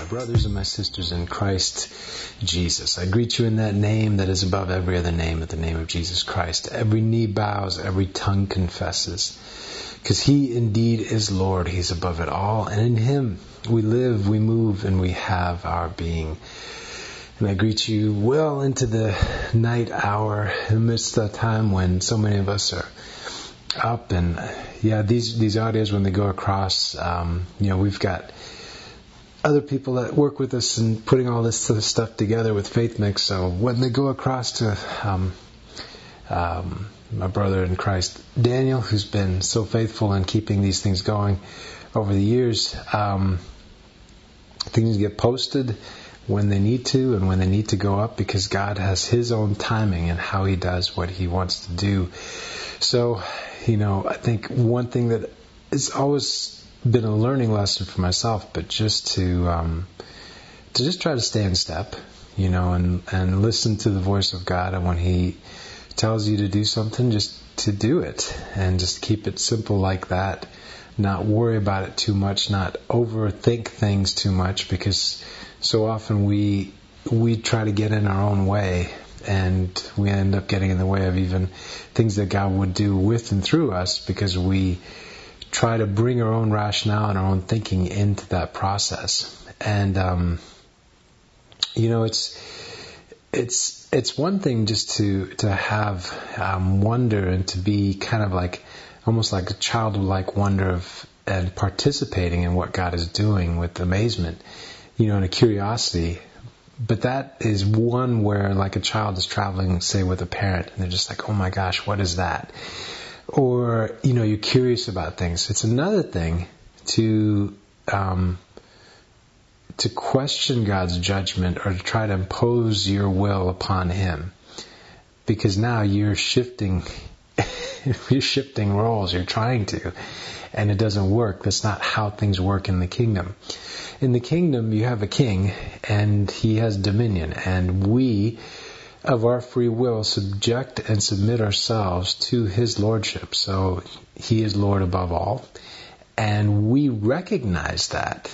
my brothers and my sisters in Christ Jesus. I greet you in that name that is above every other name, at the name of Jesus Christ. Every knee bows, every tongue confesses. Because He indeed is Lord. He's above it all. And in Him we live, we move, and we have our being. And I greet you well into the night hour, amidst a time when so many of us are up. And these audios, when they go across, we've got other people that work with us and putting all this sort of stuff together with Faith Mix. So when they go across to my brother in Christ, Daniel, who's been so faithful in keeping these things going over the years, things get posted when they need to and when they need to go up, because God has His own timing and how He does what He wants to do. So, I think one thing that has always been a learning lesson for myself, but just to just try to stay in step, and listen to the voice of God. And when He tells you to do something, just to do it, and just keep it simple like that. Not worry about it too much, not overthink things too much, because so often we try to get in our own way, and we end up getting in the way of even things that God would do with and through us, because we try to bring our own rationale and our own thinking into that process. And it's one thing just to have wonder, and to be kind of like almost like a childlike wonder and participating in what God is doing with amazement, and a curiosity. But that is one where, like, a child is traveling, say, with a parent, and they're just like, oh my gosh, what is that? Or, you're curious about things. It's another thing to question God's judgment, or to try to impose your will upon Him. Because now you're shifting roles, you're trying to, and it doesn't work. That's not how things work in the kingdom. In the kingdom, you have a king, and he has dominion, and we, of our free will, subject and submit ourselves to His lordship. So He is Lord above all, and we recognize that.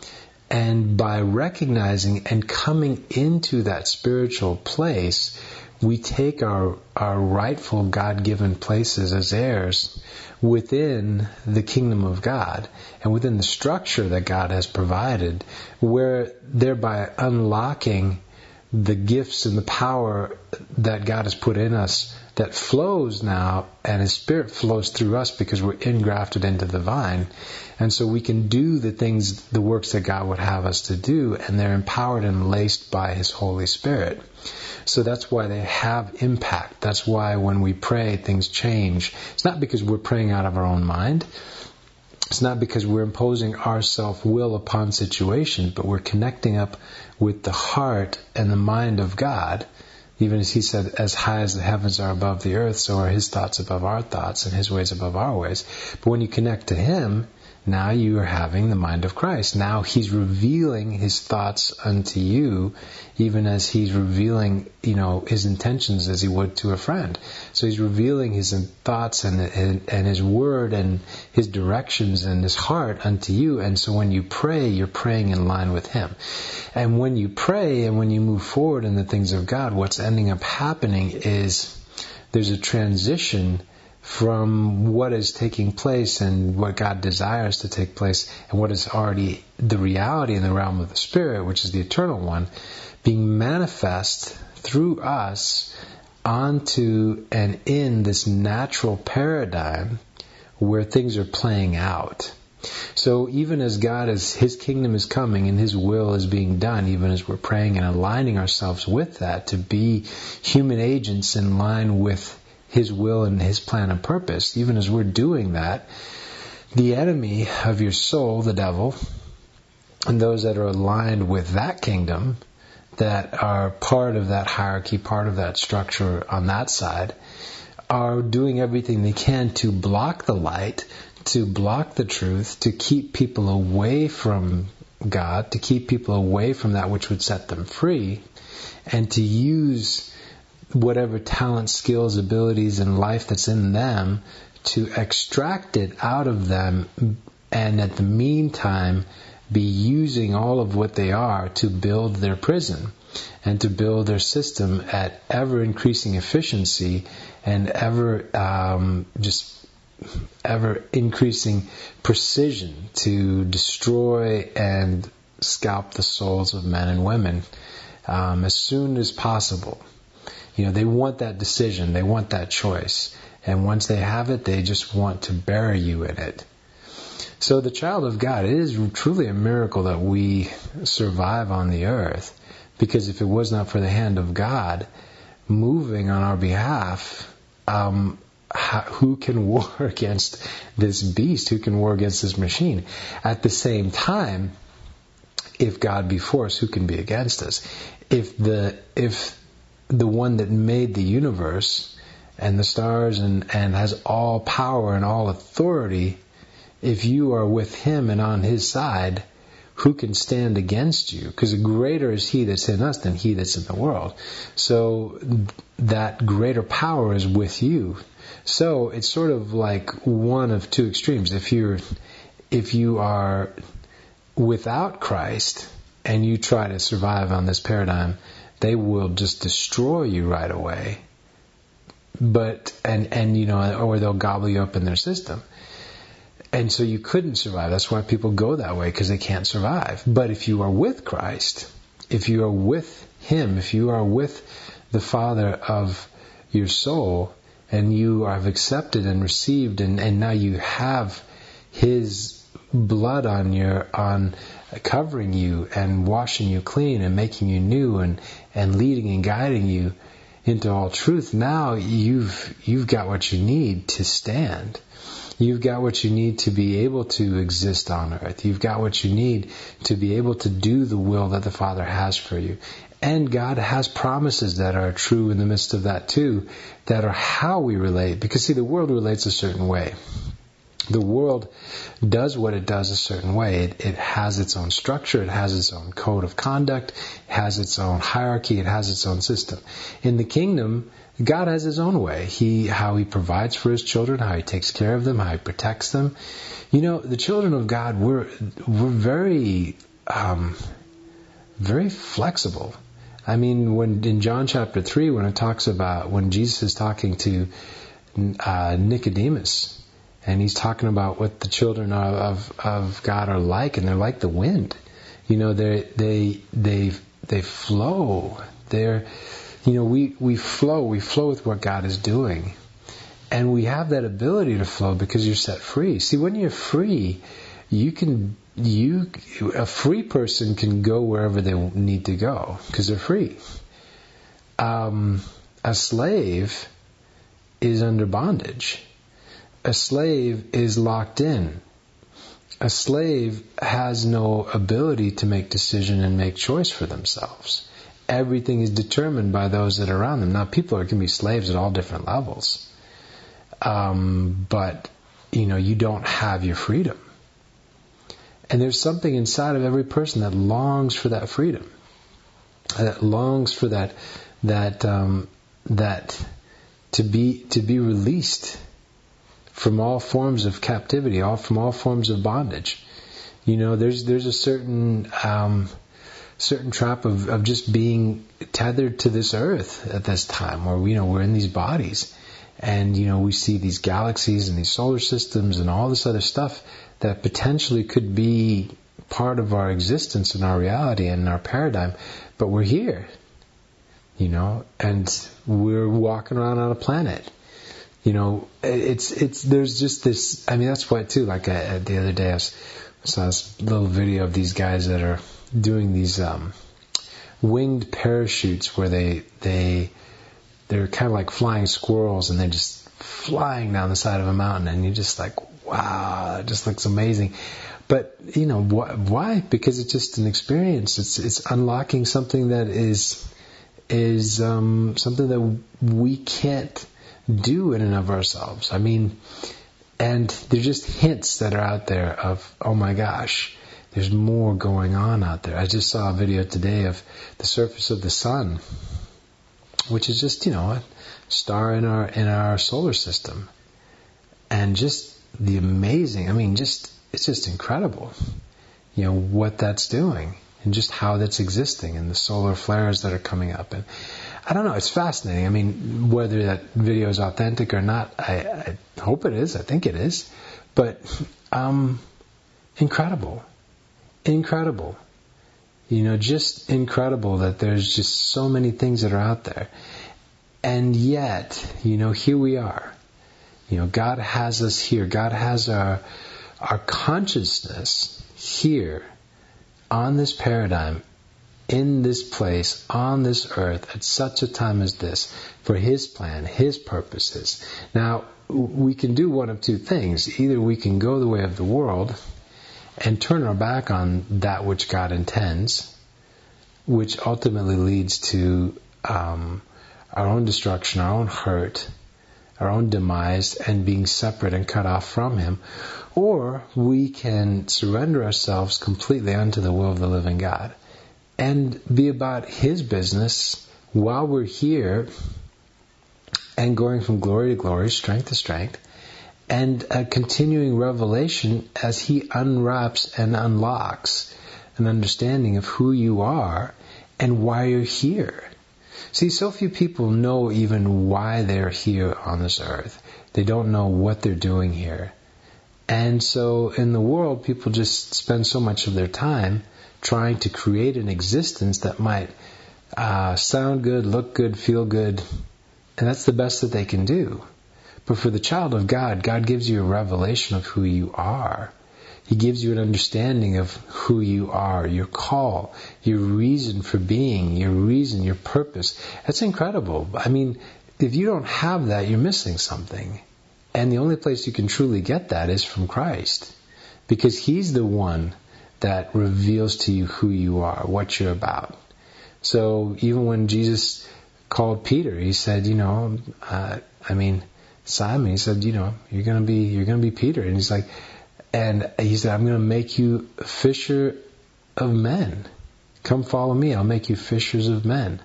And by recognizing and coming into that spiritual place, we take our rightful God-given places as heirs within the kingdom of God, and within the structure that God has provided, where thereby unlocking the gifts and the power that God has put in us, that flows now, and His Spirit flows through us because we're engrafted into the vine. And so we can do the works that God would have us to do, and they're empowered and laced by His Holy Spirit. So that's why they have impact. That's why when we pray, things change. It's not because we're praying out of our own mind. It's not because we're imposing our self-will upon situations, but we're connecting up with the heart and the mind of God. Even as He said, as high as the heavens are above the earth, so are His thoughts above our thoughts, and His ways above our ways. But when you connect to Him, now you are having the mind of Christ. Now He's revealing His thoughts unto you, even as He's revealing, His intentions as He would to a friend. So He's revealing His thoughts and His word and His directions and His heart unto you. And so when you pray, you're praying in line with Him. And when you pray and when you move forward in the things of God, what's ending up happening is there's a transition from what is taking place and what God desires to take place, and what is already the reality in the realm of the Spirit, which is the eternal one, being manifest through us onto and in this natural paradigm where things are playing out. So even as His kingdom is coming and His will is being done, even as we're praying and aligning ourselves with that to be human agents in line with His will and His plan and purpose, even as we're doing that, the enemy of your soul, the devil, and those that are aligned with that kingdom, that are part of that hierarchy, part of that structure on that side, are doing everything they can to block the light, to block the truth, to keep people away from God, to keep people away from that which would set them free, and to use whatever talent, skills, abilities, and life that's in them to extract it out of them, and at the meantime be using all of what they are to build their prison and to build their system at ever increasing efficiency and ever increasing precision to destroy and scalp the souls of men and women as soon as possible. They want that decision, they want that choice, and once they have it, they just want to bury you in it. So the child of God, it is truly a miracle that we survive on the earth, because if it was not for the hand of God moving on our behalf, who can war against this beast? Who can war against this machine? At the same time, if God be for us, who can be against us? If the one that made the universe and the stars and has all power and all authority, if you are with Him and on His side, who can stand against you? Because greater is He that's in us than he that's in the world. So that greater power is with you. So it's sort of like one of two extremes. If you are without Christ and you try to survive on this paradigm, they will just destroy you right away. Or they'll gobble you up in their system. And so you couldn't survive. That's why people go that way, because they can't survive. But if you are with Christ, if you are with Him, if you are with the Father of your soul, and you have accepted and received, and now you have His blood on covering you and washing you clean and making you new and leading and guiding you into all truth, now you've got what you need to stand. You've got what you need to be able to exist on earth. You've got what you need to be able to do the will that the Father has for you. And God has promises that are true in the midst of that too, that are how we relate. Because see, the world relates a certain way. The world does what it does a certain way. It has its own structure. It has its own code of conduct. It has its own hierarchy. It has its own system. In the kingdom, God has His own way. How He provides for His children, how He takes care of them, how He protects them. The children of God, we're very, very flexible. I mean, when in John chapter 3, when Jesus is talking to Nicodemus, and He's talking about what the children of God are like, and they're like the wind. They flow. We flow with what God is doing. And we have that ability to flow because you're set free. See, when you're free, a free person can go wherever they need to go because they're free. A slave is under bondage. A slave is locked in. A slave has no ability to make decision and make choice for themselves. Everything is determined by those that are around them. Now, people can be slaves at all different levels. But, you don't have your freedom. And there's something inside of every person that longs for that freedom. That longs for that to be released from all forms of captivity, from all forms of bondage. There's a certain trap of just being tethered to this earth at this time, where we're in these bodies, and we see these galaxies and these solar systems and all this other stuff that potentially could be part of our existence and our reality and our paradigm, but we're here, and we're walking around on a planet. There's just this, that's why too, like the other day I saw this little video of these guys that are doing these winged parachutes where they're kind of like flying squirrels, and they're just flying down the side of a mountain, and you're just like, wow, it just looks amazing. But, why? Because it's just an experience. It's unlocking something that is something that we can't do in and of ourselves. And there's just hints that are out there of, oh my gosh, there's more going on out there. I just saw a video today of the surface of the sun, which is just, a star in our solar system. And just the amazing, it's just incredible. what that's doing and just how that's existing and the solar flares that are coming up. And I don't know, it's fascinating. I mean, whether that video is authentic or not, I hope it is. I think it is. But incredible. Just incredible that there's just so many things that are out there. And yet, here we are. God has us here. God has our consciousness here on this paradigm, in this place, on this earth, at such a time as this, for His plan, His purposes. Now, we can do one of two things. Either we can go the way of the world and turn our back on that which God intends, which ultimately leads to our own destruction, our own hurt, our own demise, and being separate and cut off from Him. Or we can surrender ourselves completely unto the will of the living God and be about His business while we're here and going from glory to glory, strength to strength, and a continuing revelation as He unwraps and unlocks an understanding of who you are and why you're here. See, so few people know even why they're here on this earth. They don't know what they're doing here. And so in the world, people just spend so much of their time trying to create an existence that might sound good, look good, feel good, and that's the best that they can do. But for the child of God, God gives you a revelation of who you are. He gives you an understanding of who you are, your call, your reason for being, your reason, your purpose. That's incredible. I mean, if you don't have that, you're missing something. And the only place you can truly get that is from Christ. Because He's the one that reveals to you who you are, what you're about. So even when Jesus called Peter, He said, Simon, He said, you're going to be Peter. And He's like, and He said, I'm going to make you a fisher of men. Come follow me. I'll make you fishers of men.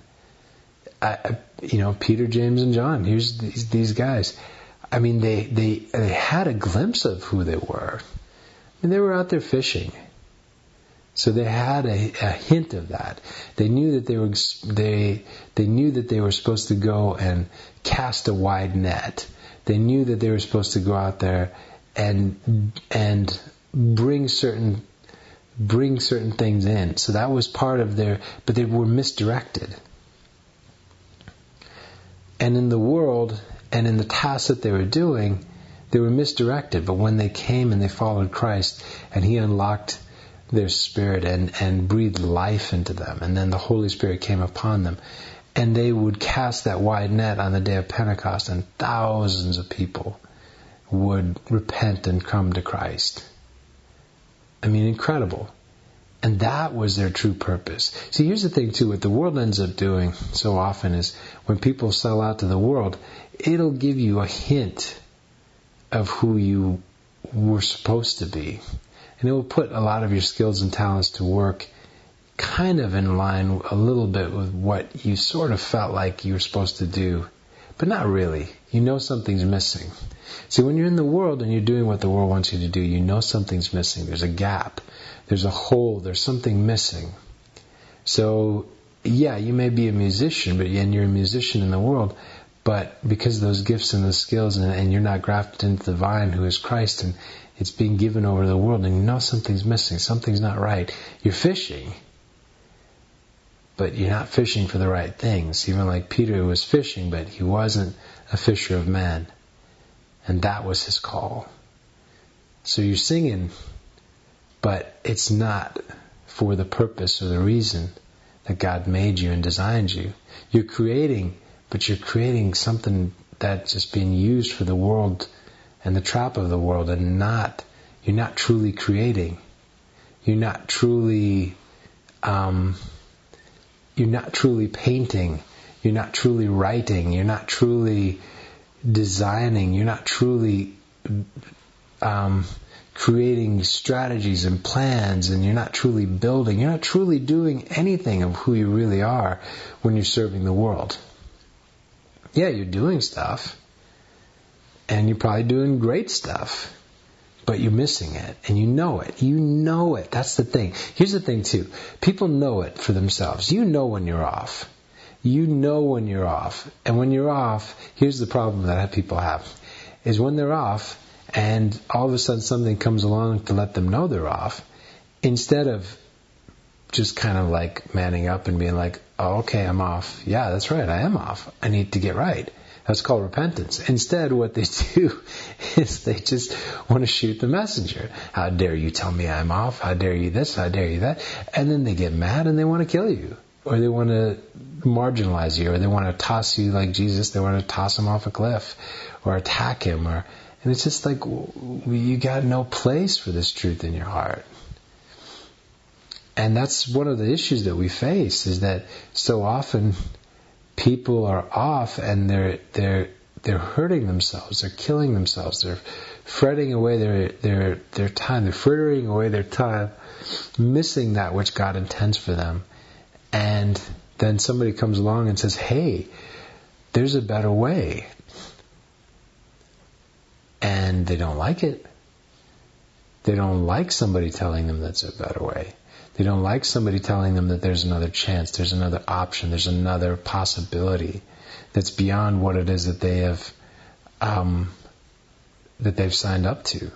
Peter, James, and John. Here's these guys. I mean, they had a glimpse of who they were. And they were out there fishing. So they had a hint of that. They knew that they knew that they were supposed to go and cast a wide net. They knew that they were supposed to go out there and bring certain things in. So that was part of but they were misdirected. And in the world and in the tasks that they were doing, they were misdirected. But when they came and they followed Christ and He unlocked their spirit and breathed life into them, and then the Holy Spirit came upon them, and they would cast that wide net on the day of Pentecost, and thousands of people would repent and come to Christ. I mean, incredible. And that was their true purpose. See, here's the thing too, what the world ends up doing so often is when people sell out to the world, it'll give you a hint of who you were supposed to be. And it will put a lot of your skills and talents to work kind of in line a little bit with what you sort of felt like you were supposed to do, but not really. You know something's missing. See, when you're in the world and you're doing what the world wants you to do, you know something's missing. There's a gap. There's a hole. There's something missing. So, yeah, you may be a musician, and you're a musician in the world, but because of those gifts and the skills, and you're not grafted into the vine who is Christ, and it's being given over to the world, and you know something's missing, something's not right. You're fishing, but you're not fishing for the right things. Even like Peter was fishing, but he wasn't a fisher of men. And that was his call. So you're singing, but it's not for the purpose or the reason that God made you and designed you. You're creating, but you're creating something that's just being used for the world and the trap of the world, and you're not truly creating. You're not truly painting. You're not truly writing. You're not truly designing. You're not truly creating strategies and plans, and you're not truly building. You're not truly doing anything of who you really are when you're serving the world. Yeah, you're doing stuff, and you're probably doing great stuff, but you're missing it, and you know it. You know it. That's the thing. Here's the thing, too. People know it for themselves. You know when you're off. You know when you're off. And when you're off, here's the problem that people have, is when they're off, and all of a sudden something comes along to let them know they're off, instead of just kind of like manning up and being like, oh, okay, I'm off. Yeah, that's right, I am off. I need to get right. That's called repentance. Instead, what they do is they just want to shoot the messenger. How dare you tell me I'm off? How dare you this? How dare you that? And then they get mad and they want to kill you. Or they want to marginalize you. Or they want to toss you like Jesus. They want to toss him off a cliff. Or attack him. And it's just like, you got no place for this truth in your heart. And that's one of the issues that we face, is that so often people are off and they're hurting themselves, they're killing themselves, they're fretting away their time, they're frittering away their time, missing that which God intends for them. And then somebody comes along and says, hey, there's a better way. And they don't like it. They don't like somebody telling them that's a better way. They don't like somebody telling them that there's another chance, there's another option, there's another possibility that's beyond what it is that they have, that they've signed up to.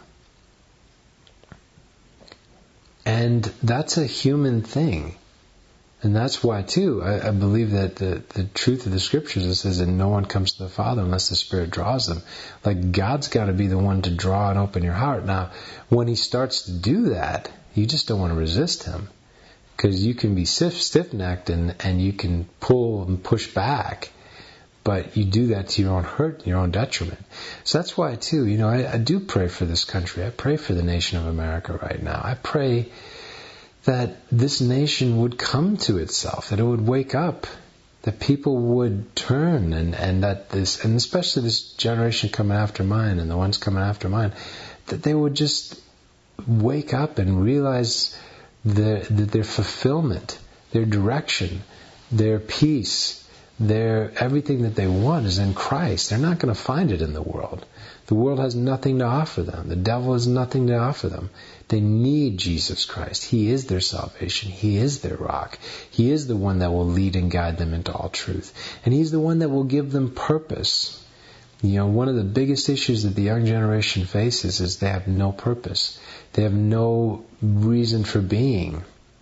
And that's a human thing. And that's why, too, I believe that the truth of the Scriptures, it says that no one comes to the Father unless the Spirit draws them. Like, God's got to be the one to draw and open your heart. Now, when He starts to do that, you just don't want to resist Him. Because you can be stiff-necked and you can pull and push back. But you do that to your own hurt, your own detriment. So that's why, too, I do pray for this country. I pray for the nation of America right now. I pray that this nation would come to itself, that it would wake up, that people would turn, and that this, and especially this generation coming after mine and the ones coming after mine, that they would just wake up and realize that their fulfillment, their direction, their peace, their everything that they want is in Christ. They're not going to find it in the world. The world has nothing to offer them. The devil has nothing to offer them. They need Jesus Christ. He is their salvation. He is their rock. He is the one that will lead and guide them into all truth. And He's the one that will give them purpose. One of the biggest issues that the young generation faces is they have no purpose. They have no reason for being.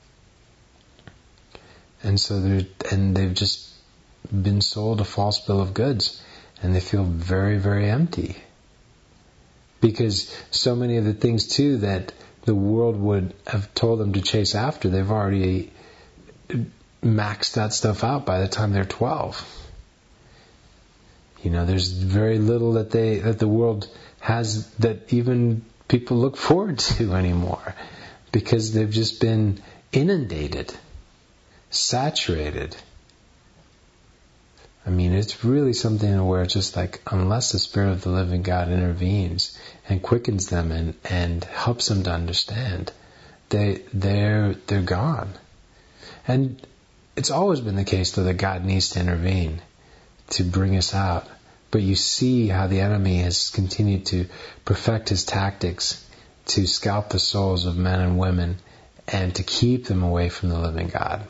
And so they've just been sold a false bill of goods. And they feel very, very empty. Because so many of the things, too, that the world would have told them to chase after, they've already maxed that stuff out by the time they're 12. There's very little that the world has that even people look forward to anymore, because they've just been inundated, saturated. I mean, it's really something where it's just like, unless the Spirit of the living God intervenes and quickens them and helps them to understand, they're gone. And it's always been the case, though, that God needs to intervene to bring us out. But you see how the enemy has continued to perfect his tactics to scalp the souls of men and women and to keep them away from the living God.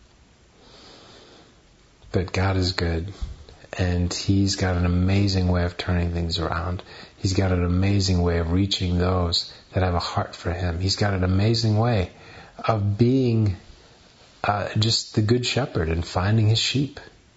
But God is good, and He's got an amazing way of turning things around. He's got an amazing way of reaching those that have a heart for Him. He's got an amazing way of being just the good shepherd and finding His sheep.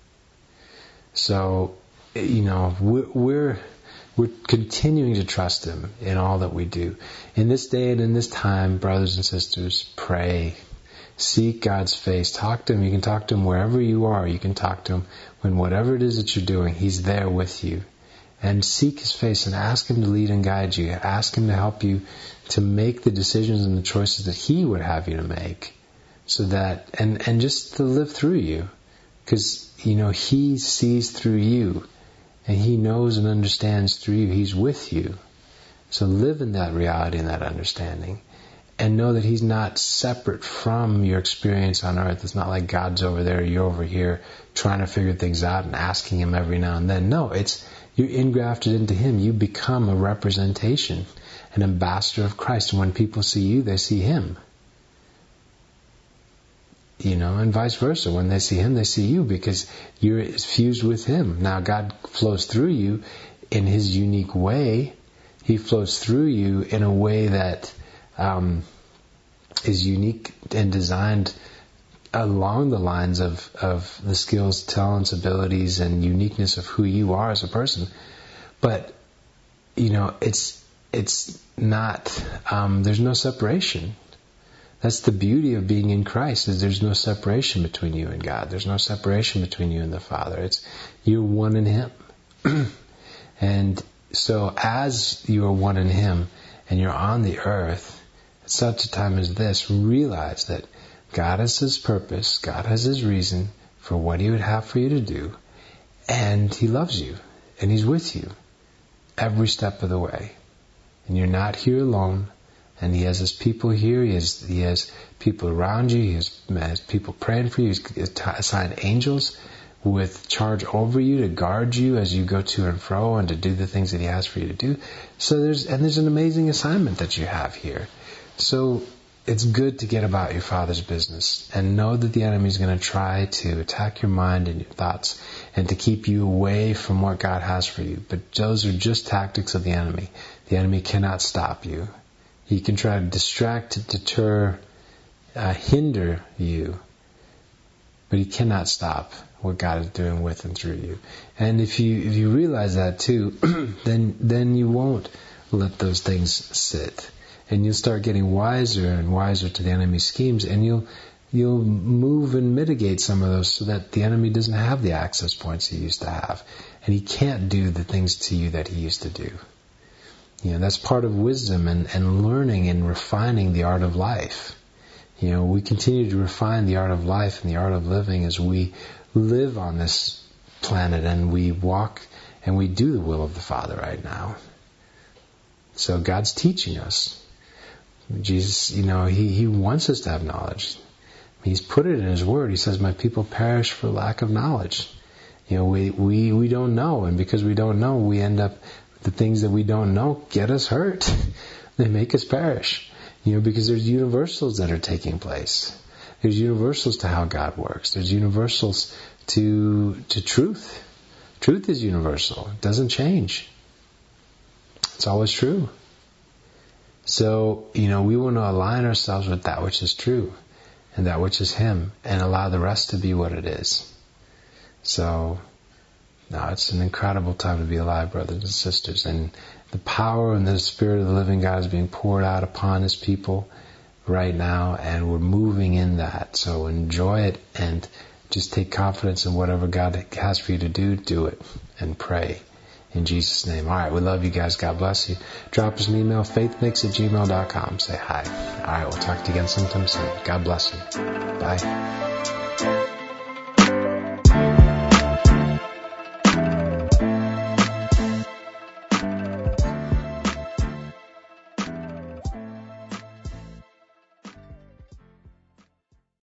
So, we're continuing to trust Him in all that we do. In this day and in this time, brothers and sisters, pray. Seek God's face. Talk to Him. You can talk to Him wherever you are. You can talk to Him when whatever it is that you're doing, He's there with you. And seek His face and ask Him to lead and guide you. Ask Him to help you to make the decisions and the choices that He would have you to make. So that, and just to live through you. Because, He sees through you. And He knows and understands through you. He's with you. So live in that reality and that understanding. And know that He's not separate from your experience on earth. It's not like God's over there, you're over here trying to figure things out and asking Him every now and then. No, it's You're ingrafted into Him. You become a representation, an ambassador of Christ. And when people see you, they see Him. And vice versa. When they see Him, they see you because you're fused with Him. Now God flows through you in His unique way. He flows through you in a way that is unique and designed along the lines of the skills, talents, abilities, and uniqueness of who you are as a person. But, it's not, there's no separation. That's the beauty of being in Christ, is there's no separation between you and God. There's no separation between you and the Father. You're one in Him. And so as you are one in Him and you're on the earth, at such a time as this, realize that God has His purpose, God has His reason for what He would have for you to do, and He loves you, and He's with you every step of the way. And you're not here alone, and He has His people here, He has people around you, He has people praying for you, He's assigned angels with charge over you to guard you as you go to and fro and to do the things that He has for you to do. So there's an amazing assignment that you have here. So it's good to get about your Father's business and know that the enemy is going to try to attack your mind and your thoughts and to keep you away from what God has for you. But those are just tactics of the enemy. The enemy cannot stop you. He can try to distract, deter, hinder you, but he cannot stop what God is doing with and through you. And if you realize that too, then you won't let those things sit. And you'll start getting wiser and wiser to the enemy's schemes, and you'll move and mitigate some of those so that the enemy doesn't have the access points he used to have. And he can't do the things to you that he used to do. That's part of wisdom and learning and refining the art of life. We continue to refine the art of life and the art of living as we live on this planet and we walk and we do the will of the Father right now. So God's teaching us. Jesus, He wants us to have knowledge. He's put it in His Word. He says, my people perish for lack of knowledge. We don't know, and because we don't know, we end up, the things that we don't know get us hurt. They make us perish. Because there's universals that are taking place. There's universals to how God works. There's universals to truth. Truth is universal. It doesn't change. It's always true. So, we want to align ourselves with that which is true and that which is Him and allow the rest to be what it is. So, no, it's an incredible time to be alive, brothers and sisters. And the power and the Spirit of the living God is being poured out upon His people right now, and we're moving in that. So enjoy it and just take confidence in whatever God has for you to do it, and pray. In Jesus' name. All right, we love you guys. God bless you. Drop us an email, faithmix@gmail.com. Say hi. All right, we'll talk to you again sometime soon. God bless you. Bye.